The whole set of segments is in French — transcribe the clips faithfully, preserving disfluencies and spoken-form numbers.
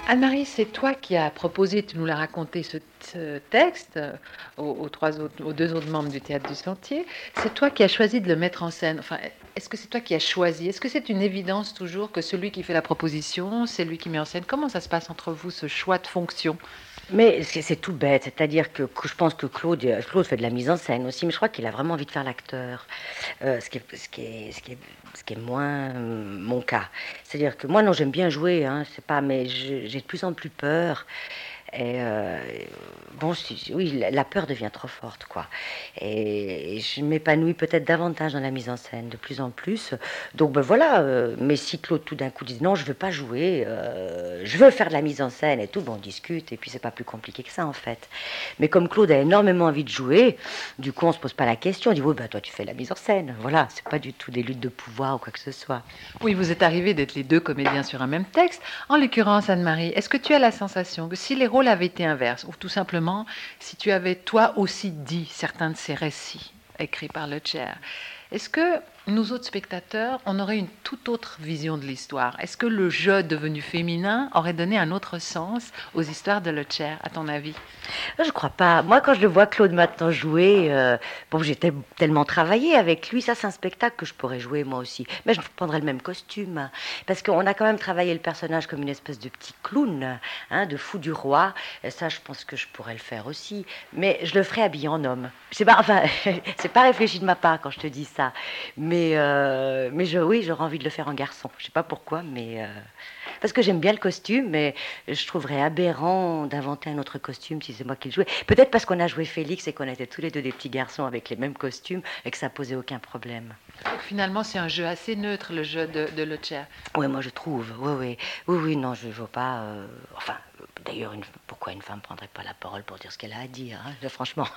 Anne-Marie, c'est toi qui as proposé, tu nous l'as raconté, ce, ce texte euh, aux, aux trois autres, aux deux autres membres du Théâtre du Sentier. C'est toi qui as choisi de le mettre en scène. Enfin, est-ce que c'est toi qui as choisi? Est-ce que c'est une évidence toujours que celui qui fait la proposition, c'est lui qui met en scène? Comment ça se passe entre vous, ce choix de fonction? Mais c'est c'est tout bête, c'est-à-dire que, que je pense que Claude, euh, Claude fait de la mise en scène aussi, mais je crois qu'il a vraiment envie de faire l'acteur, euh, ce, qui est, ce, qui est, ce, qui est, ce qui est moins euh, mon cas. C'est-à-dire que moi, non, j'aime bien jouer, hein, c'est pas, mais je- j'ai de plus en plus peur. Et euh, bon, si- oui, la la peur devient trop forte, quoi. Et, et je m'épanouis peut-être davantage dans la mise en scène, de plus en plus. Donc ben voilà, euh, mais si Claude tout d'un coup dit non, je veux pas jouer, euh, je veux faire de la mise en scène et tout, bon, on discute et puis c'est pas plus compliqué que ça en fait. Mais comme Claude a énormément envie de jouer, du coup on se pose pas la question, on dit oui, ben toi tu fais la mise en scène. Voilà, c'est pas du tout des luttes de pouvoir ou quoi que ce soit. Oui, vous êtes arrivés d'être les deux comédiens sur un même texte. En l'occurrence, Anne-Marie, est-ce que tu as la sensation que si les rôles avaient été inverses, ou tout simplement si tu avais toi aussi dit certains de ces récits écrits par le Chair, est-ce que nous autres spectateurs, on aurait une toute autre vision de l'histoire? Est-ce que le jeu devenu féminin aurait donné un autre sens aux histoires de Le Chair, à ton avis? Je crois pas. Moi, quand je le vois Claude maintenant jouer, euh, bon, j'ai tel- tellement travaillé avec lui. Ça, c'est un spectacle que je pourrais jouer moi aussi. Mais je prendrais le même costume. Parce qu'on a quand même travaillé le personnage comme une espèce de petit clown, hein, de fou du roi. Et ça, je pense que je pourrais le faire aussi. Mais je le ferais habillé en homme. C'est pas, enfin, c'est pas réfléchi de ma part quand je te dis ça. Mais, euh, mais je, oui, j'aurais envie de le faire en garçon. Je sais pas pourquoi, mais. euh, parce que j'aime bien le costume, mais je trouverais aberrant d'inventer un autre costume si c'est moi qui le jouais. Peut-être parce qu'on a joué Félix et qu'on était tous les deux des petits garçons avec les mêmes costumes et que ça posait aucun problème. Donc, finalement, c'est un jeu assez neutre, le jeu de, de Le Chair. Oui, moi je trouve. Oui, oui. Oui, oui, non, je ne veux pas. euh, Enfin, d'ailleurs, une- pourquoi une femme ne prendrait pas la parole pour dire ce qu'elle a à dire, hein, franchement.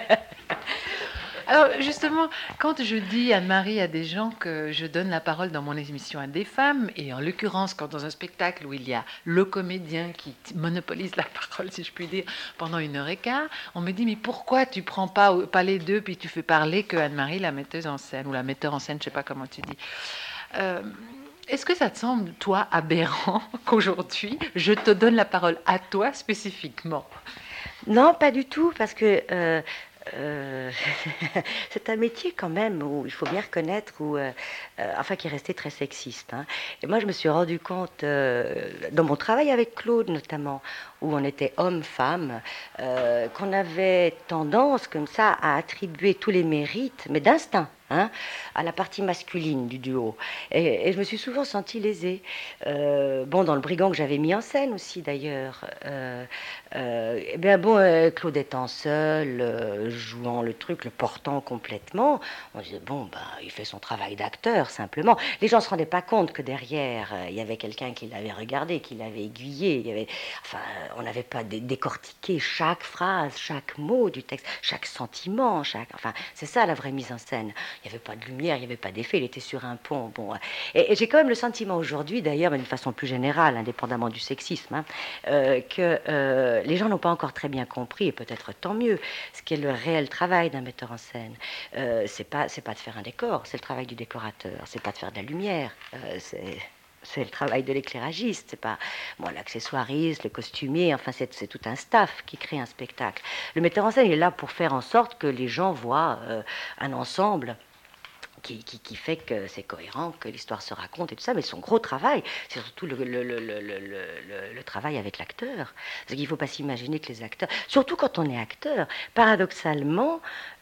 Alors justement, quand je dis Anne-Marie à des gens que je donne la parole dans mon émission à des femmes, et en l'occurrence quand dans un spectacle où il y a le comédien qui t- monopolise la parole, si je puis dire, pendant une heure et quart, on me dit mais pourquoi tu prends pas, pas les deux puis tu fais parler que Anne-Marie la metteuse en scène ou la metteur en scène, je sais pas comment tu dis. Euh, Est-ce que ça te semble, toi, aberrant qu'aujourd'hui, je te donne la parole à toi spécifiquement? Non, pas du tout, parce que euh, euh, c'est un métier quand même où il faut bien reconnaître, où, euh, euh, enfin, qui est resté très sexiste, hein. Et moi, je me suis rendu compte, euh, dans mon travail avec Claude notamment, où on était homme-femme, euh, qu'on avait tendance comme ça à attribuer tous les mérites, mais d'instinct, hein, à la partie masculine du duo. Et, et je me suis souvent sentie lésée. Euh, bon, dans le brigand que j'avais mis en scène aussi d'ailleurs. Euh, euh, eh bien bon, euh, Claude étant seul, euh, jouant le truc, le portant complètement, on disait bon, bah, il fait son travail d'acteur simplement. Les gens ne se rendaient pas compte que derrière, euh, il y avait quelqu'un qui l'avait regardé, qui l'avait aiguillé. Il y avait, enfin, on n'avait pas dé- décortiqué chaque phrase, chaque mot du texte, chaque sentiment, chaque. Enfin, c'est ça la vraie mise en scène. Il n'y avait pas de lumière, il n'y avait pas d'effet, il était sur un pont. Bon, euh, et, et j'ai quand même le sentiment aujourd'hui, d'ailleurs, mais d'une façon plus générale, indépendamment du sexisme, hein, euh, que euh, les gens n'ont pas encore très bien compris, et peut-être tant mieux, ce qu'est le réel travail d'un metteur en scène. Euh, c'est pas, c'est pas de faire un décor, c'est le travail du décorateur, c'est pas de faire de la lumière, euh, c'est c'est le travail de l'éclairagiste, c'est pas bon, l'accessoiriste, le costumier, enfin c'est, c'est tout un staff qui crée un spectacle. Le metteur en scène il est là pour faire en sorte que les gens voient euh, un ensemble qui, qui, qui fait que c'est cohérent, que l'histoire se raconte et tout ça, mais son gros travail, c'est surtout le, le, le, le, le, le- le travail avec l'acteur. Parce qu'il ne faut pas s'imaginer que les acteurs, surtout quand on est acteur, paradoxalement,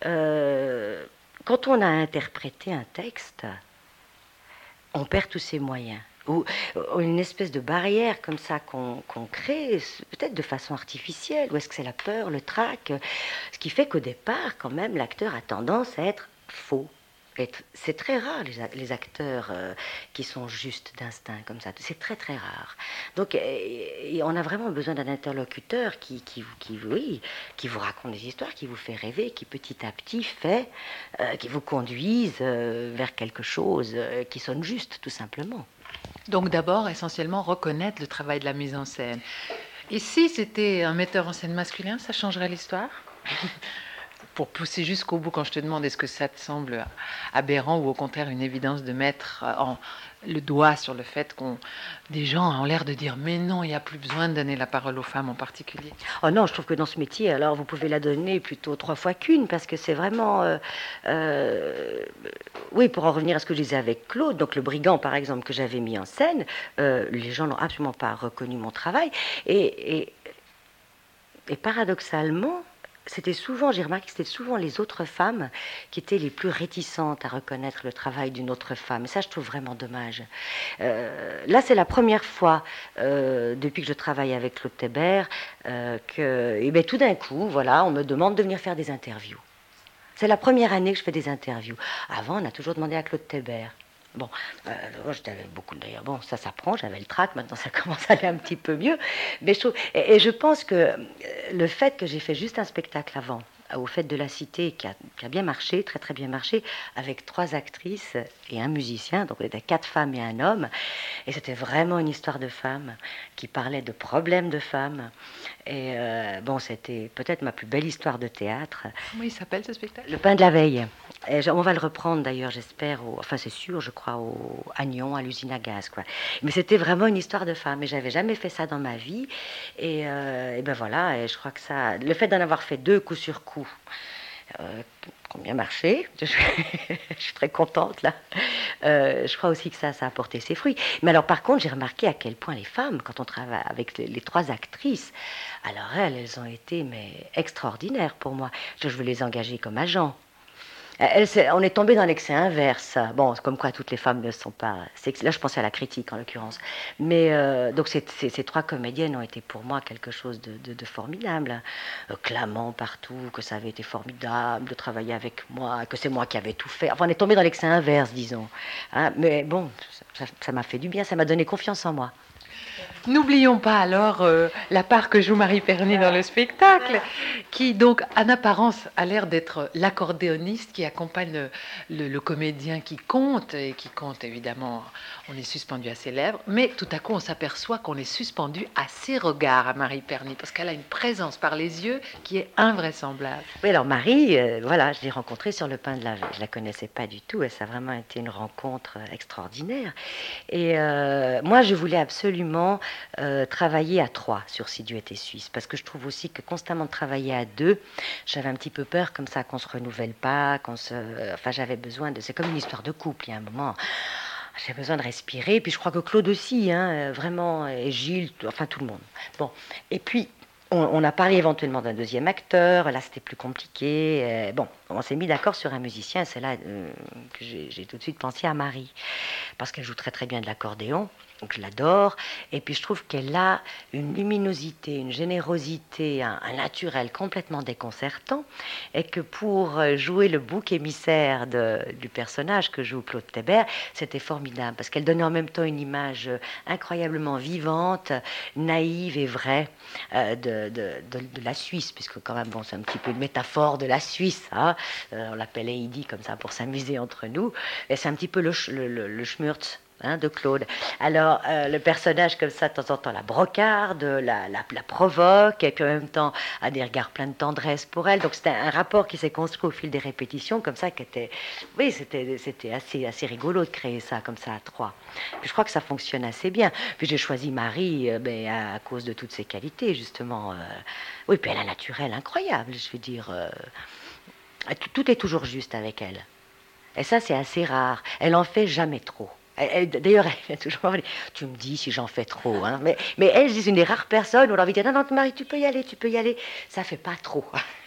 euh, quand on a interprété un texte, on perd tous ses moyens. Ou, ou une espèce de barrière comme ça qu'on qu'on crée, peut-être de façon artificielle, ou est-ce que c'est la peur, le trac, ce qui fait qu'au départ, quand même, l'acteur a tendance à être faux. Être- C'est très rare les, a- les acteurs euh, qui sont juste d'instinct comme ça. C'est très très rare. Donc, et- et on a vraiment besoin d'un interlocuteur qui, qui, vous- qui, oui, qui vous raconte des histoires, qui vous fait rêver, qui petit à petit fait, euh, qui vous conduise euh, vers quelque chose euh, qui sonne juste, tout simplement. Donc d'abord, essentiellement, reconnaître le travail de la mise en scène. Et si c'était un metteur en scène masculin, ça changerait l'histoire? pour pousser jusqu'au bout, quand je te demande est-ce que ça te semble aberrant ou au contraire une évidence de mettre en, le doigt sur le fait qu'on des gens ont l'air de dire mais non, il n'y a plus besoin de donner la parole aux femmes en particulier. Oh non, je trouve que dans ce métier, alors vous pouvez la donner plutôt trois fois qu'une, parce que c'est vraiment... Euh, euh, oui, pour en revenir à ce que je disais avec Claude, donc le brigand par exemple que j'avais mis en scène, euh, les gens n'ont absolument pas reconnu mon travail, et, et, et paradoxalement, c'était souvent, j'ai remarqué que c'était souvent les autres femmes qui étaient les plus réticentes à reconnaître le travail d'une autre femme. Et ça, je trouve vraiment dommage. Euh, là, c'est la première fois, euh, depuis que je travaille avec Claude Tébert, euh, que et bien, tout d'un coup, voilà, on me demande de venir faire des interviews. C'est la première année que je fais des interviews. Avant, on a toujours demandé à Claude Tébert. Bon, euh, moi j'étais avec beaucoup d'ailleurs. Bon, ça s'apprend, j'avais le trac, maintenant ça commence à aller un petit peu mieux. Mais je trouve, et, et je pense que le fait que j'ai fait juste un spectacle avant, au Fêtes de la Cité, qui a, qui a bien marché, très très bien marché, avec trois actrices et un musicien, donc il y avait quatre femmes et un homme, et c'était vraiment une histoire de femmes qui parlait de problèmes de femmes. Et euh, bon, c'était peut-être ma plus belle histoire de théâtre. Comment il s'appelle ce spectacle ? Le pain de la veille. Et on va le reprendre d'ailleurs, j'espère, au, enfin c'est sûr, je crois, au Agnon, à l'usine à gaz, quoi. Mais c'était vraiment une histoire de femme, et j'avais jamais fait ça dans ma vie. Et, euh, et ben voilà, et je crois que ça, le fait d'en avoir fait deux coup sur coup, euh, qui ont bien marché, je, je suis très contente là. Euh, je crois aussi que ça, ça a porté ses fruits. Mais alors par contre, j'ai remarqué à quel point les femmes, quand on travaille avec les, les trois actrices, alors elles, elles ont été mais extraordinaires pour moi. Je, je veux les engager comme agents. Elle, c'est, on est tombé dans l'excès inverse. Bon, comme quoi toutes les femmes ne sont pas sexy. Là, je pensais à la critique en l'occurrence. Mais euh, donc ces, ces, ces trois comédiennes ont été pour moi quelque chose de, de, de formidable, euh, clamant partout que ça avait été formidable de travailler avec moi, que c'est moi qui avais tout fait. Enfin, on est tombé dans l'excès inverse, disons. Hein, mais bon, ça, ça m'a fait du bien, ça m'a donné confiance en moi. N'oublions pas alors euh, la part que joue Marie Perny dans le spectacle, qui donc en apparence a l'air d'être l'accordéoniste qui accompagne le, le, le comédien qui compte, et qui compte évidemment, on est suspendu à ses lèvres, mais tout à coup on s'aperçoit qu'on est suspendu à ses regards à Marie Perny, parce qu'elle a une présence par les yeux qui est invraisemblable. Oui, alors Marie, euh, voilà, je l'ai rencontrée sur le pain de la veille, je la connaissais pas du tout, et ça a vraiment été une rencontre extraordinaire. Et euh, moi je voulais absolument Euh, travailler à trois sur Si Dieu était Suisse, parce que je trouve aussi que constamment de travailler à deux, j'avais un petit peu peur comme ça qu'on se renouvelle pas, qu'on se, enfin j'avais besoin de, c'est comme une histoire de couple, il y a un moment j'ai besoin de respirer, puis je crois que Claude aussi, hein, vraiment, et Gilles, enfin tout le monde. Bon, et puis on, on a parlé éventuellement d'un deuxième acteur, là c'était plus compliqué, euh, bon, on s'est mis d'accord sur un musicien, c'est là euh, que j'ai, j'ai tout de suite pensé à Marie, parce qu'elle joue très très bien de l'accordéon. Donc je l'adore, et puis je trouve qu'elle a une luminosité, une générosité, un, un naturel complètement déconcertant, et que pour jouer le bouc émissaire de, du personnage que joue Claude Tébert, c'était formidable, parce qu'elle donnait en même temps une image incroyablement vivante, naïve et vraie euh, de, de, de, de la Suisse, puisque quand même, bon, c'est un petit peu une métaphore de la Suisse, hein, euh, on l'appelait Heidi comme ça pour s'amuser entre nous, et c'est un petit peu le, le, le, le schmurz, Hein, de Claude. Alors, euh, le personnage comme ça, de temps en temps, la brocarde, la, la, la provoque, et puis en même temps, a des regards pleins de tendresse pour elle. Donc, c'était un rapport qui s'est construit au fil des répétitions, comme ça, qui était... Oui, c'était, c'était assez, assez rigolo de créer ça, comme ça, à trois. Puis, je crois que ça fonctionne assez bien. Puis, j'ai choisi Marie euh, ben, à, à cause de toutes ses qualités, justement. Euh... Oui, puis elle a un naturel incroyable, je veux dire. Euh... Tout, tout est toujours juste avec elle. Et ça, c'est assez rare. Elle en fait jamais trop. Elle, elle, d'ailleurs, elle vient toujours me dire, tu me dis si j'en fais trop, hein. mais, mais elle, c'est une des rares personnes où on a envie de dire, non, non, Marie, tu peux y aller, tu peux y aller. Ça fait pas trop.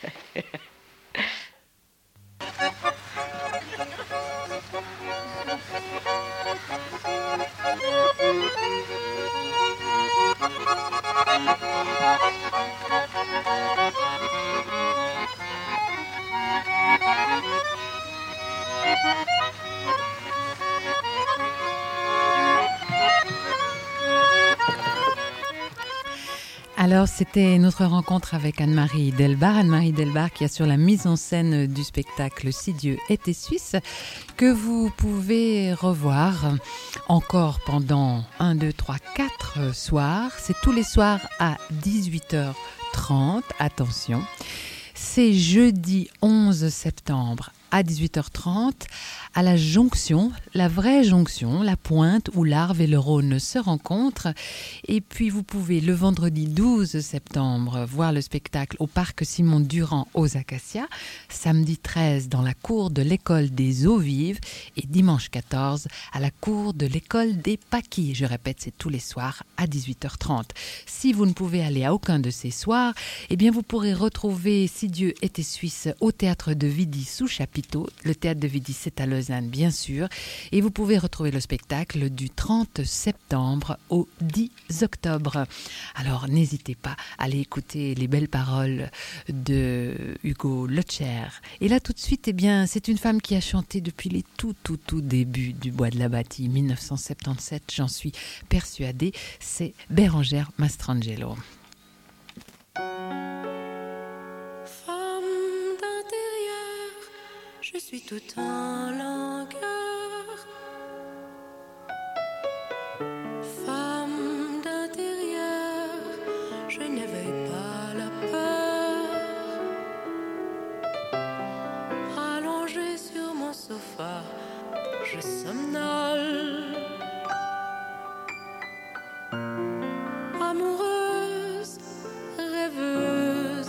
Alors, c'était notre rencontre avec Anne-Marie Delbar. Anne-Marie Delbar qui assure la mise en scène du spectacle Si Dieu était Suisse, que vous pouvez revoir encore pendant un, deux, trois, quatre soirs. C'est tous les soirs à dix-huit heures trente. Attention. c'est jeudi onze septembre à dix-huit heures trente à la jonction, la vraie jonction, la pointe où l'Arve et le Rhône se rencontrent. Et puis vous pouvez le vendredi douze septembre voir le spectacle au parc Simon Durand aux Acacias, samedi treize dans la cour de l'école des Eaux Vives et dimanche quatorze à la cour de l'école des Paquis. Je répète, c'est tous les soirs à dix-huit heures trente. Si vous ne pouvez aller à aucun de ces soirs, eh bien vous pourrez retrouver Si Dieu était Suisse au théâtre de Vidy sous chapiteau. Le théâtre de Vidy, c'est à Lausanne, bien sûr. Et vous pouvez retrouver le spectacle du trente septembre au dix octobre. Alors, n'hésitez pas à aller écouter les belles paroles de Hugo Lotscher. Et là, tout de suite, eh bien, c'est une femme qui a chanté depuis les tout, tout, tout débuts du Bois de la Bâtie, dix-neuf cent soixante-dix-sept, j'en suis persuadée. C'est Bérangère Mastrangelo. Je suis tout en langueur, femme d'intérieur, je n'éveille pas la peur. Allongée sur mon sofa, je somnole, amoureuse, rêveuse.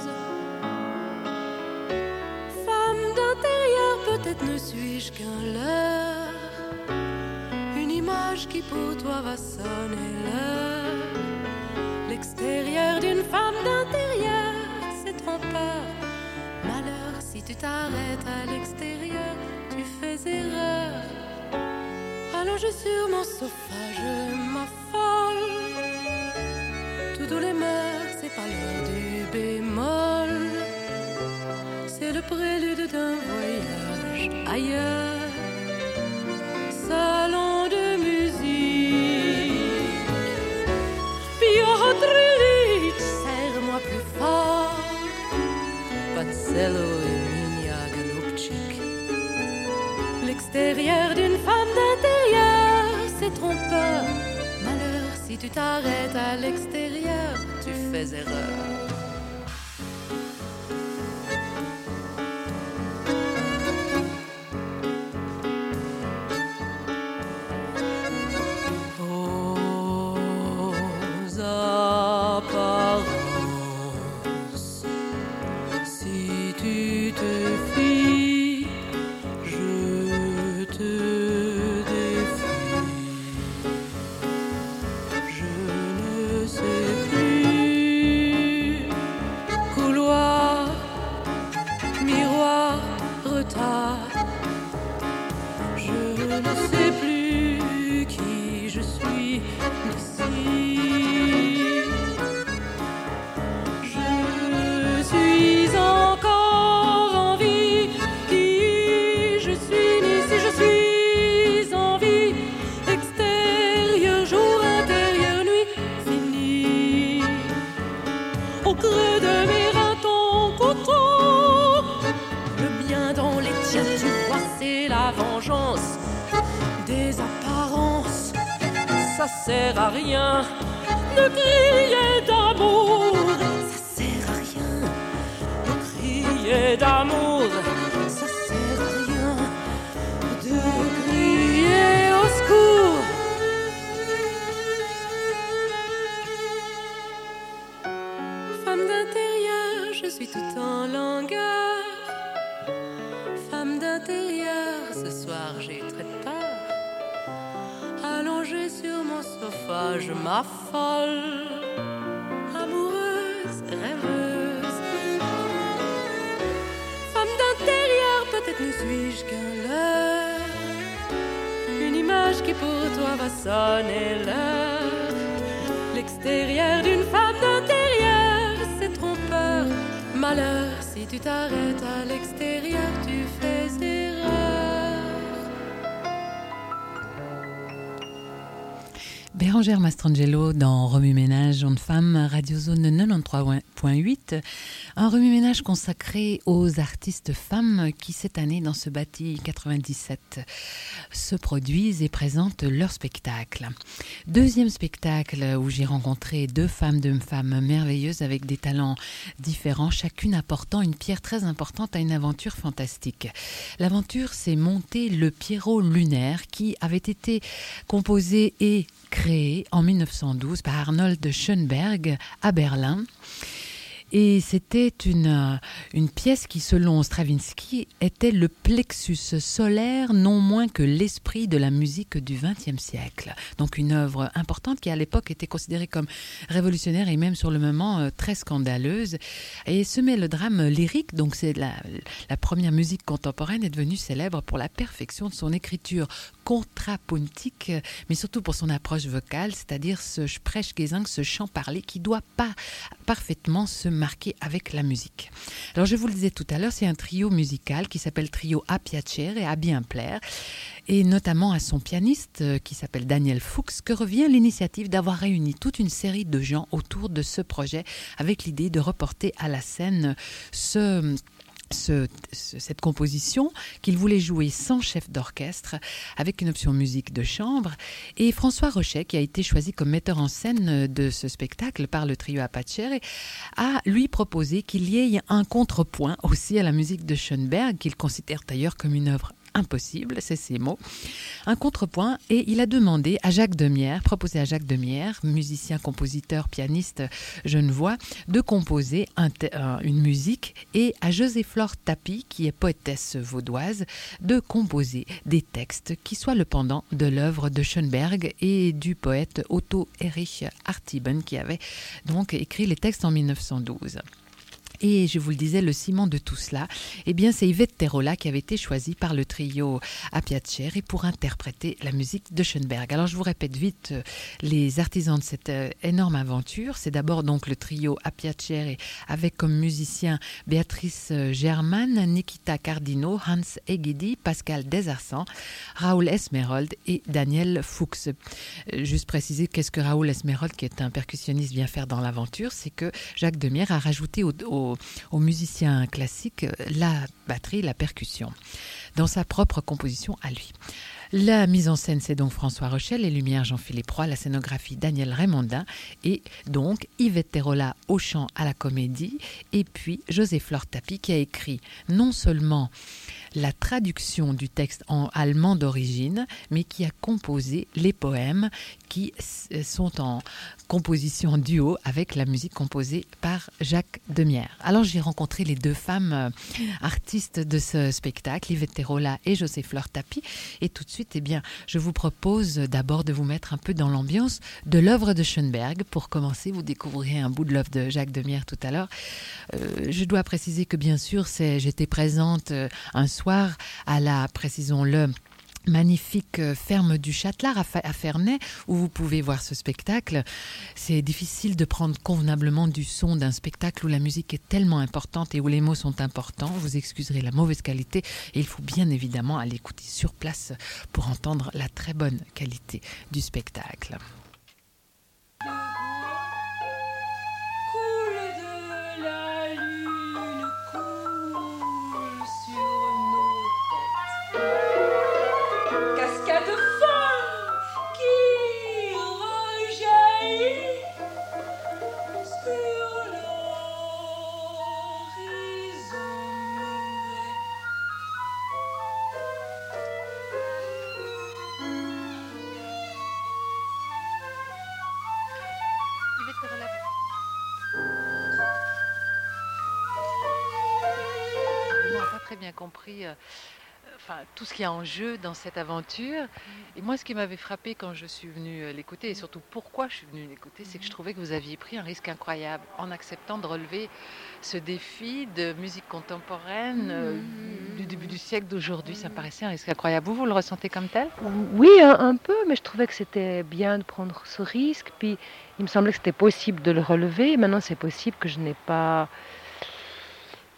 Peut-être ne suis-je qu'un leurre, une image qui pour toi va sonner l'heure. L'extérieur d'une femme d'intérieur, c'est trompeur. Malheur, si tu t'arrêtes à l'extérieur, tu fais erreur. Allongé sur mon sofa, je m'affole. Tout doux les mœurs, c'est pas l'heure du bémol. C'est le prélude d'un voyage ailleurs, salon de musique. Piotr, serre-moi plus fort. Pazzello et Minia Galopchik. L'extérieur d'une femme d'intérieur, c'est trompeur. Malheur, si tu t'arrêtes à l'extérieur, tu fais erreur. Ça sert à rien de crier d'amour. Ça sert à rien de crier d'amour. Ça sert à rien de crier au secours. Femme d'intérieur, je suis tout en langueur. Femme d'intérieur, ce soir j'ai très peur. Allongée sur mon sofa, je m'affole, amoureuse, rêveuse. Femme d'intérieur, peut-être ne suis-je qu'un leurre, une image qui pour toi va sonner l'heure. L'extérieur d'une femme d'intérieur, c'est trompeur. Malheur, si tu t'arrêtes à l'extérieur, tu fais erreur. Bérangère Mastrangelo dans Remue Ménage, Jeune Femme, Radio Zone quatre-vingt-treize virgule huit. Un remue ménage consacré aux artistes femmes qui, cette année, dans ce bâti quatre-vingt-dix-sept, se produisent et présentent leur spectacle. Deuxième spectacle où j'ai rencontré deux femmes, deux femmes merveilleuses avec des talents différents, chacune apportant une pierre très importante à une aventure fantastique. L'aventure, c'est Monter le Pierrot lunaire qui avait été composé et créé en mille neuf cent douze par Arnold Schoenberg à Berlin. Et c'était une, une pièce qui, selon Stravinsky, était le plexus solaire, non moins que l'esprit de la musique du vingtième siècle. Donc une œuvre importante qui, à l'époque, était considérée comme révolutionnaire et même sur le moment euh, très scandaleuse. Et ce mélodrame lyrique, donc c'est la, la première musique contemporaine, est devenue célèbre pour la perfection de son écriture contrapuntique, mais surtout pour son approche vocale, c'est-à-dire ce Sprechgesang, ce chant parlé qui doit pas parfaitement se marqué avec la musique. Alors je vous le disais tout à l'heure, c'est un trio musical qui s'appelle Trio A Piacere, à bien plaire, et notamment à son pianiste euh, qui s'appelle Daniel Fuchs, que revient l'initiative d'avoir réuni toute une série de gens autour de ce projet avec l'idée de reporter à la scène ce... Ce, ce, cette composition qu'il voulait jouer sans chef d'orchestre avec une option musique de chambre, et François Rochet, qui a été choisi comme metteur en scène de ce spectacle par le trio A Piacere, a lui proposé qu'il y ait un contrepoint aussi à la musique de Schoenberg, qu'il considère d'ailleurs comme une œuvre impossible, c'est ses mots, un contrepoint, et il a demandé à Jacques Demierre, proposé à Jacques Demierre, musicien, compositeur, pianiste genevois, de composer un te- euh, une musique, et à José-Flore Tapie, qui est poétesse vaudoise, de composer des textes qui soient le pendant de l'œuvre de Schoenberg et du poète Otto Erich Artiben, qui avait donc écrit les textes en mille neuf cent douze. Et je vous le disais, le ciment de tout cela, eh bien, c'est Yvette Terola qui avait été choisie par le trio A Piacere pour interpréter la musique de Schoenberg. Alors, je vous répète vite les artisans de cette énorme aventure. C'est d'abord donc le trio A Piacere avec comme musiciens Béatrice German, Nikita Cardino, Hans Egidi, Pascal Desarsan, Raoul Esmeralda et Daniel Fuchs. Juste préciser qu'est-ce que Raoul Esmeralda, qui est un percussionniste, vient faire dans l'aventure, c'est que Jacques Demierre a rajouté au, au aux musiciens classiques la batterie, la percussion, dans sa propre composition à lui. La mise en scène, c'est donc François Rochel, les lumières Jean-Philippe Roy, la scénographie Daniel Raymondin, et donc Yvette Terola au chant, à la comédie, et puis José-Flore Tapie qui a écrit non seulement la traduction du texte en allemand d'origine, mais qui a composé les poèmes qui sont en composition en duo avec la musique composée par Jacques Demierre. Alors j'ai rencontré les deux femmes euh, artistes de ce spectacle, Yvette Terola et José-Flore Tapie, et tout de suite, eh bien, je vous propose d'abord de vous mettre un peu dans l'ambiance de l'œuvre de Schoenberg. Pour commencer, vous découvrirez un bout de l'œuvre de Jacques Demierre tout à l'heure. Euh, je dois préciser que bien sûr, c'est, j'étais présente euh, un soir à la, précisons-le, magnifique ferme du Châtelard à Ferney, où vous pouvez voir ce spectacle. C'est difficile de prendre convenablement du son d'un spectacle où la musique est tellement importante et où les mots sont importants. Vous excuserez la mauvaise qualité, et il faut bien évidemment aller écouter sur place pour entendre la très bonne qualité du spectacle. Bien compris euh, enfin, tout ce qu'il y a en jeu dans cette aventure. Et moi, ce qui m'avait frappé quand je suis venue l'écouter, et surtout pourquoi je suis venue l'écouter, c'est que je trouvais que vous aviez pris un risque incroyable en acceptant de relever ce défi de musique contemporaine euh, du début du siècle d'aujourd'hui. Ça me paraissait un risque incroyable. Vous, vous le ressentez comme tel ? Oui, un, un peu, mais je trouvais que c'était bien de prendre ce risque. Puis, il me semblait que c'était possible de le relever. Maintenant, c'est possible que je n'ai pas...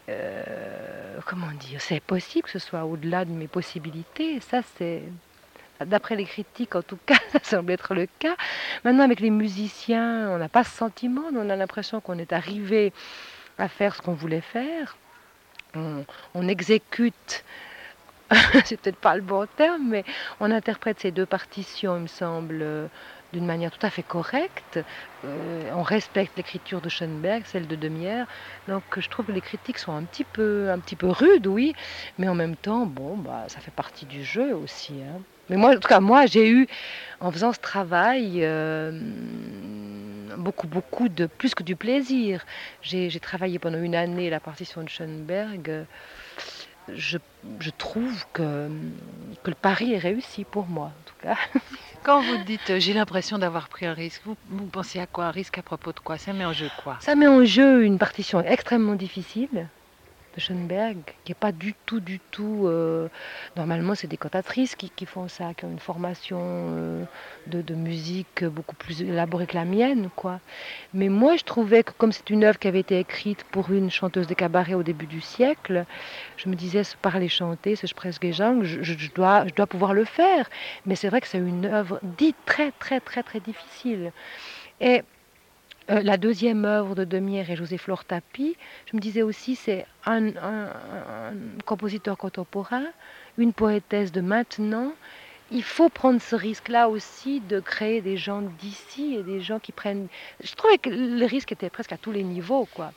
Euh, comment dire, c'est possible que ce soit au-delà de mes possibilités. Ça, c'est, D'après les critiques, en tout cas, ça semble être le cas. Maintenant, avec les musiciens, on n'a pas ce sentiment, on a l'impression qu'on est arrivé à faire ce qu'on voulait faire. On, on exécute, c'est peut-être pas le bon terme, mais on interprète ces deux partitions, il me semble, euh, d'une manière tout à fait correcte. Euh, on respecte l'écriture de Schoenberg, celle de Demière. Donc je trouve que les critiques sont un petit peu, un petit peu rudes, oui, mais en même temps, bon, bah, ça fait partie du jeu aussi, hein. Mais moi, en tout cas, moi, j'ai eu, en faisant ce travail, euh, beaucoup, beaucoup de plus que du plaisir. J'ai, j'ai travaillé pendant une année la partition de Schoenberg. Je, je trouve que, que le pari est réussi pour moi, en tout cas. Quand vous dites euh, j'ai l'impression d'avoir pris un risque, vous, vous pensez à quoi? Un risque à propos de quoi? Ça met en jeu quoi? Ça met en jeu une partition extrêmement difficile de Schoenberg, qui n'est pas du tout, du tout... euh, normalement, c'est des cantatrices qui, qui font ça, qui ont une formation euh, de, de musique beaucoup plus élaborée que la mienne, quoi. Mais moi, je trouvais que comme c'est une œuvre qui avait été écrite pour une chanteuse de cabaret au début du siècle, je me disais, ce parler chanter, ce Sprechgesang, je, je, je, dois, je dois pouvoir le faire. Mais c'est vrai que c'est une œuvre dite très, très, très, très difficile. Et Euh, la deuxième œuvre de Demière et José-Flore Tapie, je me disais aussi, c'est un, un, un compositeur contemporain, une poétesse de maintenant. Il faut prendre ce risque-là aussi de créer des gens d'ici et des gens qui prennent... Je trouvais que le risque était presque à tous les niveaux, quoi.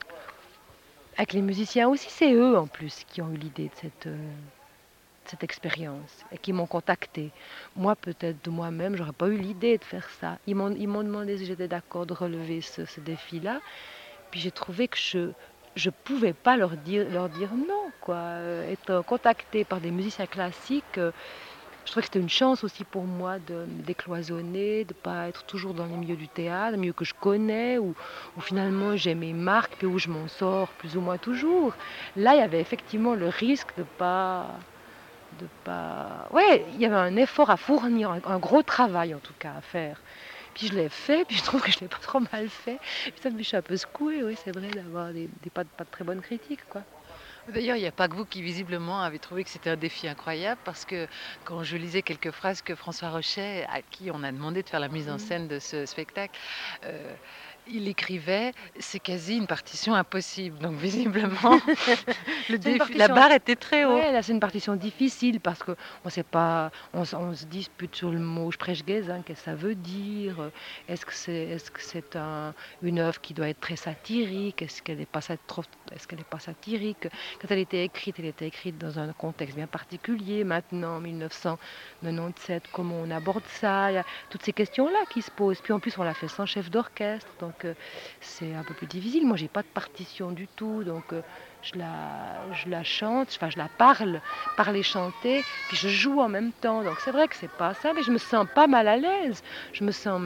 Avec les musiciens aussi, c'est eux en plus qui ont eu l'idée de cette... Euh, cette expérience et qui m'ont contacté. Moi, peut-être de moi-même, j'aurais pas eu l'idée de faire ça. Ils m'ont, ils m'ont demandé si j'étais d'accord de relever ce, ce défi-là. Puis j'ai trouvé que je je pouvais pas leur dire leur dire non, quoi. Euh, être contactée par des musiciens classiques, euh, je trouvais que c'était une chance aussi pour moi de me décloisonner, de pas être toujours dans les milieux du théâtre, les milieux que je connais, où, où finalement j'ai mes marques et où je m'en sors plus ou moins toujours. Là, il y avait effectivement le risque de pas de pas... Ouais, il y avait un effort à fournir, un, un gros travail en tout cas à faire. Puis je l'ai fait, puis je trouve que je l'ai pas trop mal fait. Puis ça me fait un peu secouée, oui, c'est vrai, d'avoir des, des pas, de, pas de très bonnes critiques, quoi. D'ailleurs, il n'y a pas que vous qui visiblement avez trouvé que c'était un défi incroyable parce que quand je lisais quelques phrases que François Rochet, à qui on a demandé de faire la mise en scène de ce spectacle, euh, il écrivait c'est quasi une partition impossible. Donc visiblement, le défi, partition... la barre était très haute. Ouais, là c'est une partition difficile parce que on sait pas, on, on se dispute sur le mot Sprechgesang, qu'est-ce que ça veut dire. Est-ce que c'est, est-ce que c'est un, une œuvre qui doit être très satirique? Est-ce qu'elle n'est pas trop, est-ce qu'elle n'est pas satirique? Quand elle était écrite, elle était écrite dans un contexte bien particulier. Maintenant, en mille neuf cent quatre-vingt-dix-sept, comment on aborde ça? Il y a toutes ces questions-là qui se posent. Puis en plus, on l'a fait sans chef d'orchestre, donc euh, c'est un peu plus difficile. Moi, j'ai pas de partition du tout, donc euh, je la, je la chante, enfin je la parle, parler, chanter, puis je joue en même temps. Donc c'est vrai que c'est pas ça, mais je me sens pas mal à l'aise. Je me sens,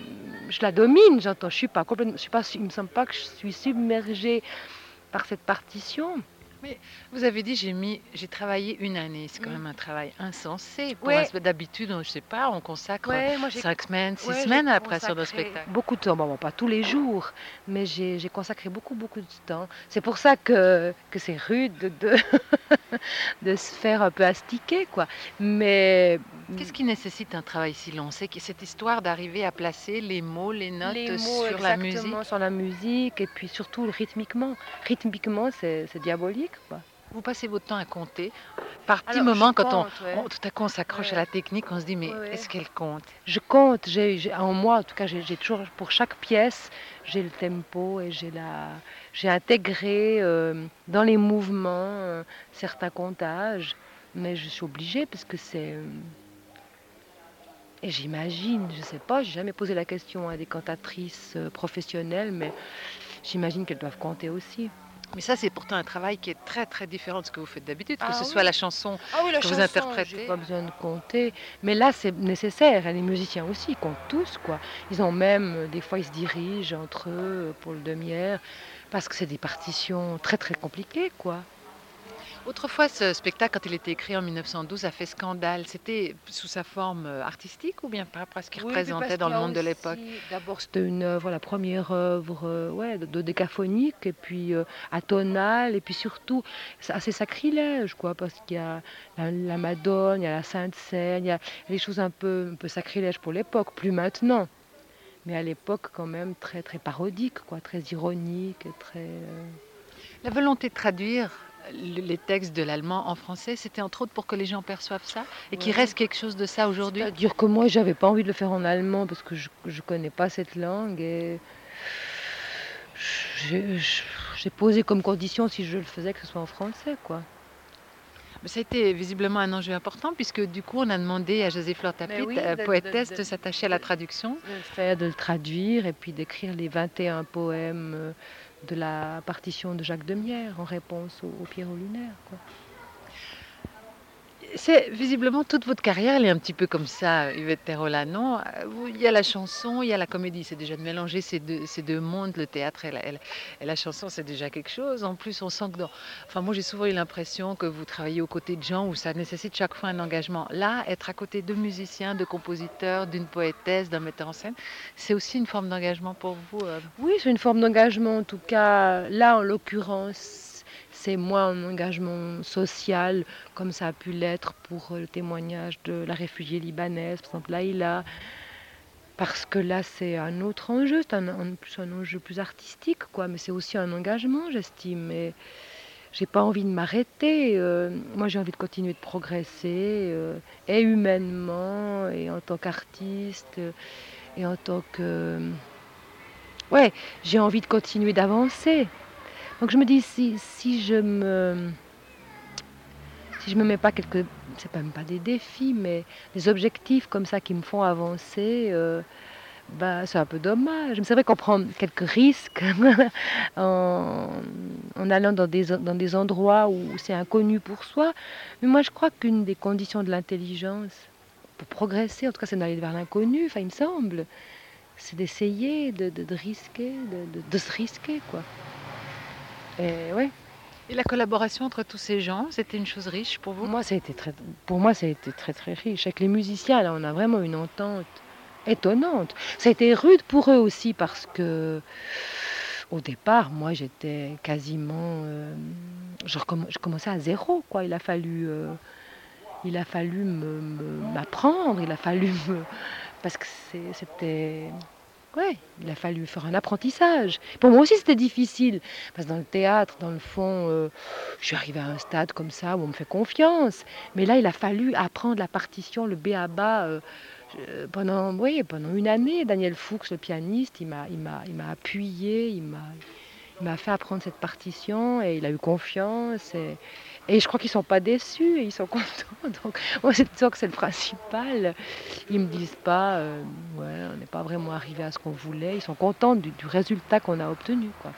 je la domine. J'entends, je suis pas complètement, je suis pas, il me semble pas que je suis submergée par cette partition. Mais vous avez dit j'ai mis, j'ai travaillé une année. C'est quand même un travail insensé. Pour Ouais. un, d'habitude, je sais pas, on consacre Ouais, moi, j'ai- cinq semaines, six Ouais, semaines j'ai à la création d'un consacré spectacle. beaucoup de temps, bon, bon, pas tous les jours, mais j'ai, j'ai consacré beaucoup, beaucoup de temps. C'est pour ça que, que c'est rude de, de, de se faire un peu astiquer, quoi. Mais Qu'est-ce qui nécessite un travail si long? C'est que cette histoire d'arriver à placer les mots, les notes les mots sur la musique. exactement sur la musique, et puis surtout rythmiquement. Rythmiquement, c'est, c'est diabolique, quoi. Vous passez votre temps à compter. Par petits Alors, moments, je quand on, compte, ouais. on- tout à coup on s'accroche Ouais. à la technique, on se dit mais Ouais, ouais. est-ce qu'elle compte? Je compte, j'ai, j'ai- en moi en tout cas, j'ai, j'ai toujours, pour chaque pièce, j'ai le tempo et j'ai, la, j'ai intégré euh, dans les mouvements euh, certains comptages, mais je suis obligée parce que c'est... euh, et j'imagine, je sais pas, j'ai jamais posé la question à des cantatrices euh, professionnelles, mais j'imagine qu'elles doivent compter aussi. Mais ça, c'est pourtant un travail qui est très très différent de ce que vous faites d'habitude, que Ah ce oui. soit la chanson Ah oui, la que vous chanson, interprétez. j'ai pas besoin de compter. Mais là, c'est nécessaire. Et les musiciens aussi, ils comptent tous, quoi. Ils ont même, euh, des fois, ils se dirigent entre eux euh, pour le demi-heure, parce que c'est des partitions très très compliquées, quoi. Autrefois, ce spectacle, quand il était écrit en mille neuf cent douze, a fait scandale. C'était sous sa forme euh, artistique ou bien par rapport à ce qu'il Oui, puis parce représentait dans qu'il y le a monde de l'époque? aussi, d'abord, c'était une œuvre, la première œuvre euh, ouais, de, de décaphonique, et puis euh, atonale, et puis surtout c'est assez sacrilège, quoi, parce qu'il y a la, la Madone, il y a la Sainte Seine, il y a des choses un peu, un peu sacrilèges pour l'époque, plus maintenant, mais à l'époque quand même très très parodique, quoi, très ironique, et très. euh, La volonté de traduire le- les textes de l'allemand en français, c'était entre autres pour que les gens perçoivent ça et qu'il Ouais. reste quelque chose de ça aujourd'hui. C'est-à-dire que moi, j'avais pas envie de le faire en allemand parce que je, je connais pas cette langue et j'ai j'ai posé comme condition si je le faisais que ce soit en français, quoi. Mais ça a été visiblement un enjeu important puisque du coup on a demandé à José Fleur Mais Tapit, oui, euh, de, de- poétesse, de- de s'attacher à la de- traduction. de le faire, de le traduire et puis d'écrire les vingt et un poèmes euh, de la partition de Jacques Demierre en réponse au, au Pierrot lunaire, quoi. C'est visiblement toute votre carrière, elle est un petit peu comme ça, Yvette Terrola, non? Euh, vous- Il y a la chanson, il y a la comédie, c'est déjà de mélanger ces deux, ces deux mondes, le théâtre et la, et la- et la chanson, c'est déjà quelque chose. En plus, on sent que dans... Enfin, moi, j'ai souvent eu l'impression que vous travaillez aux côtés de gens où ça nécessite chaque fois un engagement. Là, être à côté de musiciens, de compositeurs, d'une poétesse, d'un metteur en scène, c'est aussi une forme d'engagement pour vous. euh. Oui, c'est une forme d'engagement en tout cas. Là, en l'occurrence, c'est moins un engagement social, comme ça a pu l'être pour euh, le témoignage de la réfugiée libanaise, par exemple Laïla, parce que là, c'est un autre enjeu, c'est un, un- plus un enjeu plus artistique, quoi, mais c'est aussi un engagement, j'estime. Et j'ai pas envie de m'arrêter. euh, moi, j'ai envie de continuer de progresser, euh, et humainement, et en tant qu'artiste, euh, et en tant que. Ouais, j'ai envie de continuer d'avancer. Donc je me dis, si, si je me si je me mets pas quelques, c'est même pas des défis, mais des objectifs comme ça qui me font avancer, euh, bah, c'est un peu dommage. Mais c'est vrai qu'on prend quelques risques en, en allant dans des, dans des endroits où c'est inconnu pour soi. Mais moi, je crois qu'une des conditions de l'intelligence pour progresser, en tout cas, c'est d'aller vers l'inconnu, enfin, il me semble, c'est d'essayer, de, de, de risquer, de, de, de se risquer, quoi. Et ouais. Et la collaboration entre tous ces gens, c'était une chose riche pour vous? Moi, ça a été très, pour moi, ça a été très très riche. Avec les musiciens, là, on a vraiment une entente étonnante. Ça a été rude pour eux aussi parce que, au départ, moi, j'étais quasiment, euh, je, recomm- je commençais à zéro, quoi. Il a fallu, euh, il a fallu me- me- m'apprendre, il a fallu me, parce que c'est- c'était, ouais, il a fallu faire un apprentissage. Pour moi aussi, c'était difficile. Parce que dans le théâtre, dans le fond, euh, je suis arrivée à un stade comme ça où on me fait confiance. Mais là, il a fallu apprendre la partition, le b a ba euh, euh, pendant, oui, pendant une année. Daniel Fuchs, le pianiste, il m'a, il m'a, il m'a appuyé, il m'a, il m'a fait apprendre cette partition et il a eu confiance. Et, et je crois qu'ils ne sont pas déçus et ils sont contents. Donc, moi, c'est sûr que c'est le principal. Ils me disent pas, euh, ouais, on n'est pas vraiment arrivé à ce qu'on voulait. Ils sont contents du, du résultat qu'on a obtenu, quoi.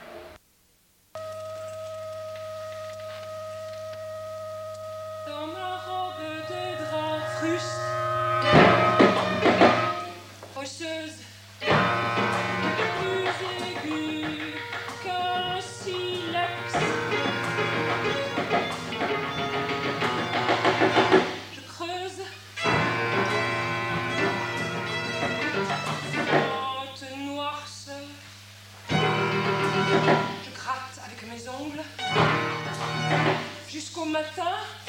Dans ma robe de drap fruste, rocheuse, plus aiguë qu'un silex. Je creuse, haute noirceur. Je gratte avec mes ongles jusqu'au matin.